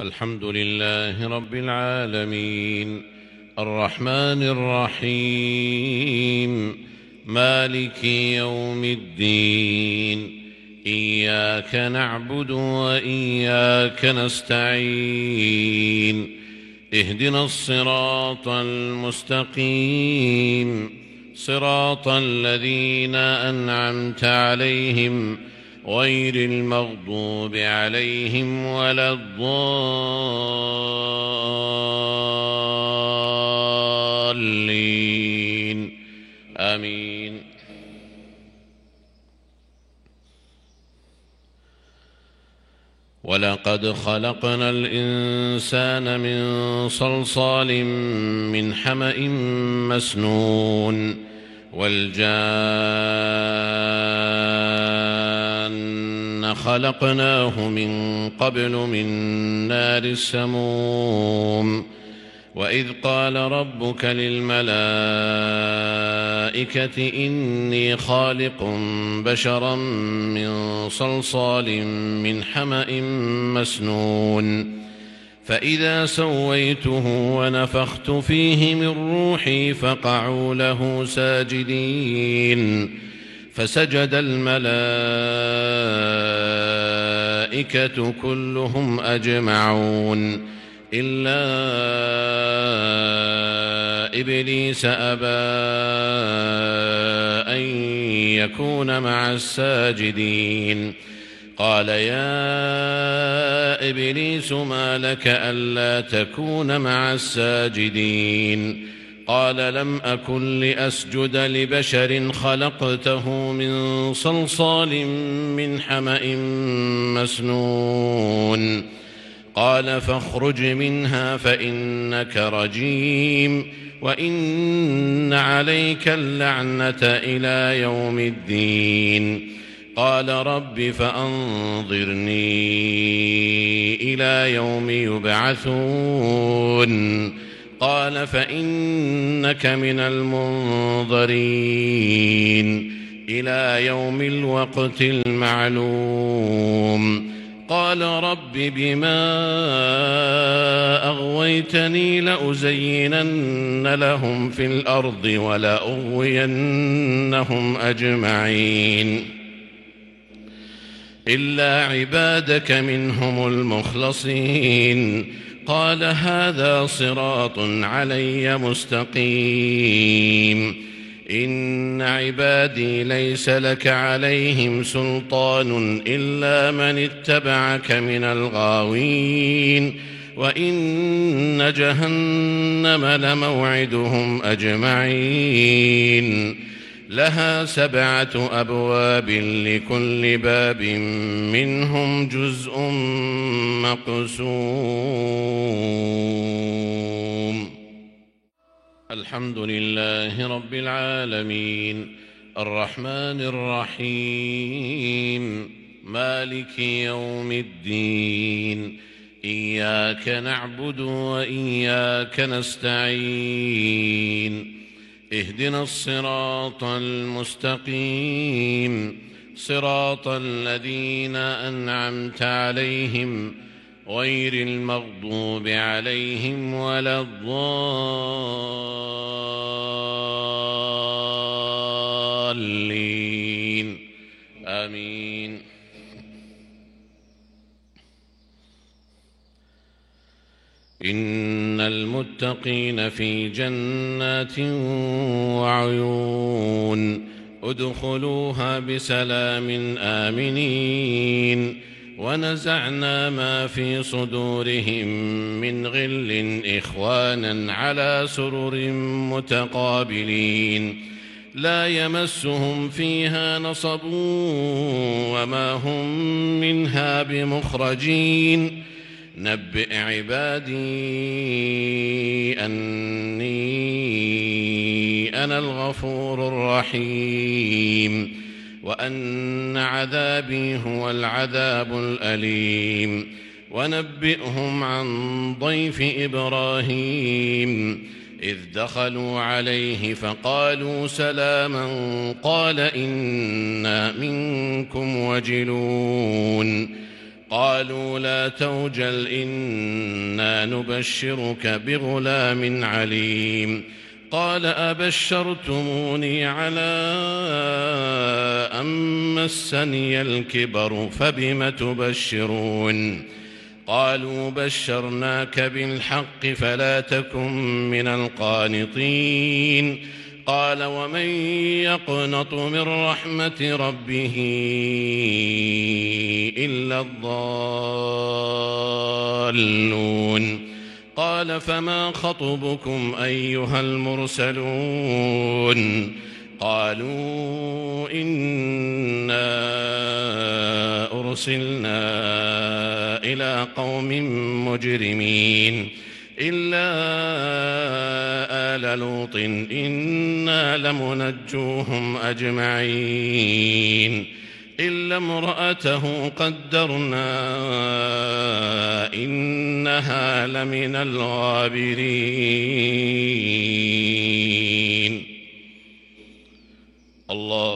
الحمد لله رب العالمين الرحمن الرحيم مالك يوم الدين إياك نعبد وإياك نستعين اهدنا الصراط المستقيم صراط الذين أنعمت عليهم غير المغضوب عليهم ولا الضالين آمين. ولقد خلقنا الإنسان من صلصال من حمأ مسنون والجان خلقناه من قبل من نار السموم. وإذ قال ربك للملائكة إني خالق بشرا من صلصال من حمأ مسنون فإذا سويته ونفخت فيه من روحي فقعوا له ساجدين فسجد الملائكة كلهم أجمعون إلا إبليس أبى أن يكون مع الساجدين. قال يا إبليس ما لك ألا تكون مع الساجدين؟ قال لم أكن لأسجد لبشر خلقته من صلصال من حمأ مسنون. قال فاخرج منها فإنك رجيم وإن عليك اللعنة إلى يوم الدين. قال رب فأنظرني إلى يوم يبعثون. قال فإنك من المنظرين إلى يوم الوقت المعلوم. قال رب بما أغويتني لأزينن لهم في الأرض ولأغوينهم أجمعين إلا عبادك منهم المخلصين. قال هذا صراط علي مستقيم. إن عبادي ليس لك عليهم سلطان إلا من اتبعك من الغاوين وإن جهنم لموعدهم أجمعين. لها 7 أبواب لكل باب منهم جزء مقسوم. الحمد لله رب العالمين الرحمن الرحيم مالك يوم الدين إياك نعبد وإياك نستعين اهدنا الصراط المستقيم صراط الذين أنعمت عليهم غير المغضوب عليهم ولا الضالين آمين. إن المتقين في جنات وعيون ادخلوها بسلام آمنين. ونزعنا ما في صدورهم من غل إخوانا على سرر متقابلين لا يمسهم فيها نصب وما هم منها بمخرجين. نبئ عبادي أني أنا الغفور الرحيم وأن عذابي هو العذاب الأليم. ونبئهم عن ضيف إبراهيم إذ دخلوا عليه فقالوا سلاما قال إنا منكم وجلون قالوا لا توجل إنا نبشرك بغلام عليم قال أبشرتموني على أن مسني الكبر فبم تبشرون قالوا بشرناك بالحق فلا تكن من القانطين قال ومن يقنط من رحمة ربه إلا الضالون قال فما خطبكم أيها المرسلون قالوا إنا أرسلنا إلى قوم مجرمين إلا آل لوط إنا لمنجوهم أجمعين إلا امرأته قدرنا إنها لمن الغابرين. الله